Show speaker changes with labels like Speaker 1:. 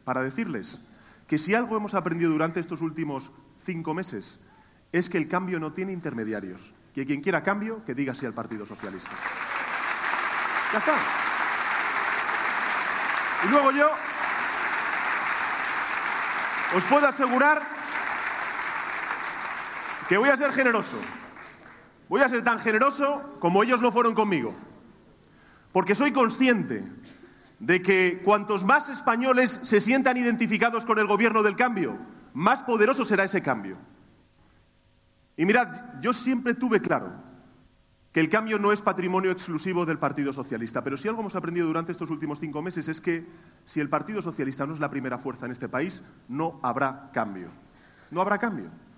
Speaker 1: para decirles que si algo hemos aprendido durante estos últimos 5 meses es que el cambio no tiene intermediarios. Que quien quiera cambio, que diga sí al Partido Socialista. Ya está. Y luego yo os puedo asegurar que voy a ser generoso. Voy a ser tan generoso como ellos lo fueron conmigo. Porque soy consciente de que cuantos más españoles se sientan identificados con el gobierno del cambio, más poderoso será ese cambio. Y mirad, yo siempre tuve claro que el cambio no es patrimonio exclusivo del Partido Socialista, pero si algo hemos aprendido durante estos últimos 5 meses es que si el Partido Socialista no es la primera fuerza en este país, no habrá cambio. No habrá cambio.